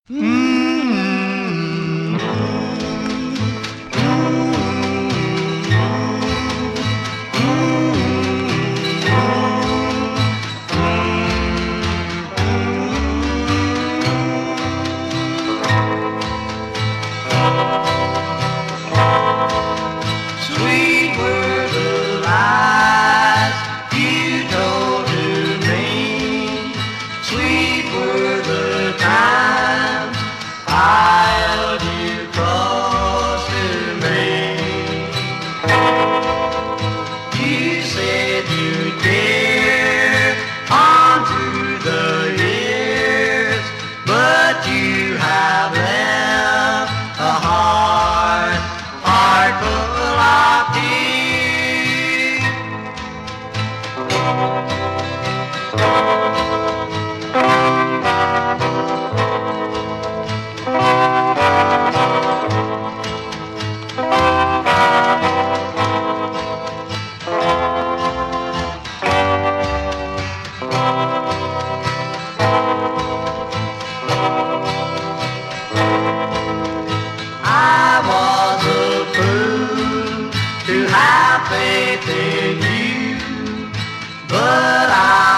Sweet were the lies you told to me. Sweet were the times I held you close to me. You said you'd care on through the years, but you have left a heart full of tears. I was a fool to have faith in you, but I